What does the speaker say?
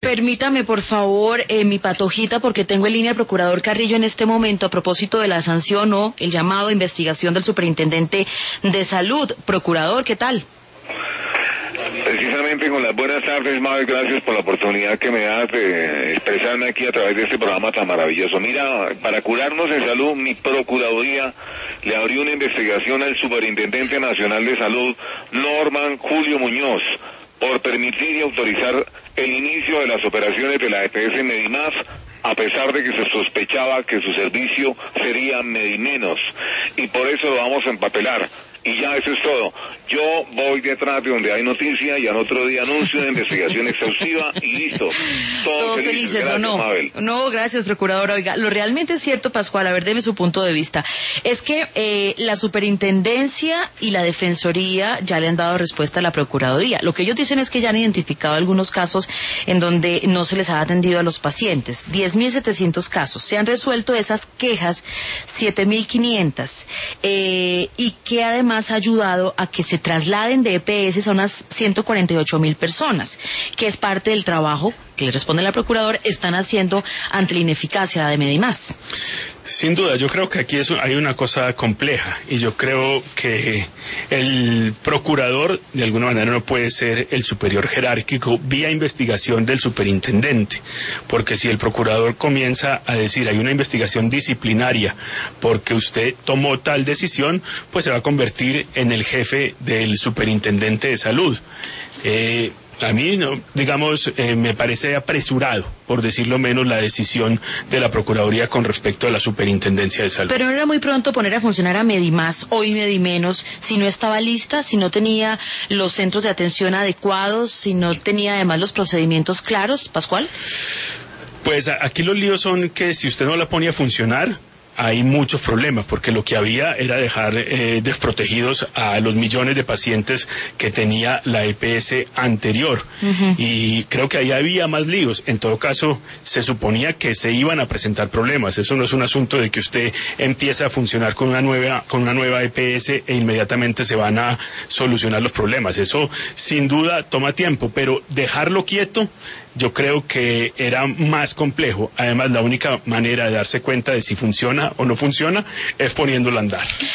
Permítame, por favor, mi patojita, porque tengo en línea al procurador Carrillo en este momento a propósito de la sanción o el llamado a investigación del superintendente de salud. Procurador, ¿qué tal? Precisamente con las buenas tardes, Mabel, gracias por la oportunidad que me das de expresarme aquí a través de este programa tan maravilloso. Mira, para curarnos en salud, mi Procuraduría le abrió una investigación al Superintendente Nacional de Salud, Norman Julio Muñoz, por permitir y autorizar el inicio de las operaciones de la EPS Medimás, a pesar de que se sospechaba que su servicio sería Medimenos, y por eso lo vamos a empapelar. Y ya, eso es todo. Yo voy detrás de donde hay noticia y al otro día anuncio una investigación exhaustiva y listo. Todos felices, gracias, ¿o no? Mabel. No, gracias, procurador. Oiga, lo realmente es cierto, Pascual, a ver, deme su punto de vista. Es que la superintendencia y la defensoría ya le han dado respuesta a la procuraduría. Lo que ellos dicen es que ya han identificado algunos casos en donde no se les ha atendido a los pacientes. 10.700 casos. Se han resuelto esas quejas 7.500. Y que además ha ayudado a que se trasladen de EPS a unas 148.000 personas, que es parte del trabajo que le responde la procuradora están haciendo ante la ineficacia de Medimás. Sin duda, yo creo que aquí hay una cosa compleja y yo creo que el procurador de alguna manera no puede ser el superior jerárquico vía investigación del superintendente, porque si el procurador comienza a decir hay una investigación disciplinaria porque usted tomó tal decisión, pues se va a convertir en el jefe del superintendente de salud. A mí, no, digamos, me parece apresurado, por decirlo menos, la decisión de la Procuraduría con respecto a la Superintendencia de Salud. Pero no era muy pronto poner a funcionar a Medimás, hoy Medimenos, si no estaba lista, si no tenía los centros de atención adecuados, si no tenía además los procedimientos claros, Pascual. Pues aquí los líos son que si usted no la pone a funcionar, hay muchos problemas, porque lo que había era dejar desprotegidos a los millones de pacientes que tenía la EPS anterior. Y creo que ahí había más líos. En todo caso, se suponía que se iban a presentar problemas. Eso no es un asunto de que usted empiece a funcionar con una nueva EPS e inmediatamente se van a solucionar los problemas. Eso sin duda toma tiempo, pero dejarlo quieto yo creo que era más complejo. Además, la única manera de darse cuenta de si funciona o no funciona es poniéndolo a andar.